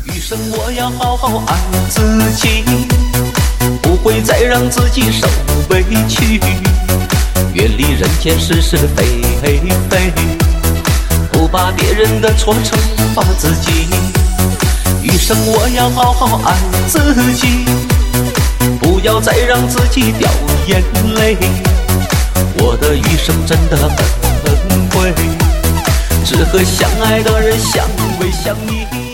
余生我要好好爱自己，不会再让自己受委屈，远离人间是是非非，不把别人的错惩罚自己。余生我要好好爱自己，不要再让自己掉眼泪。我的余生真的很贵，只和相爱的人相偎相依。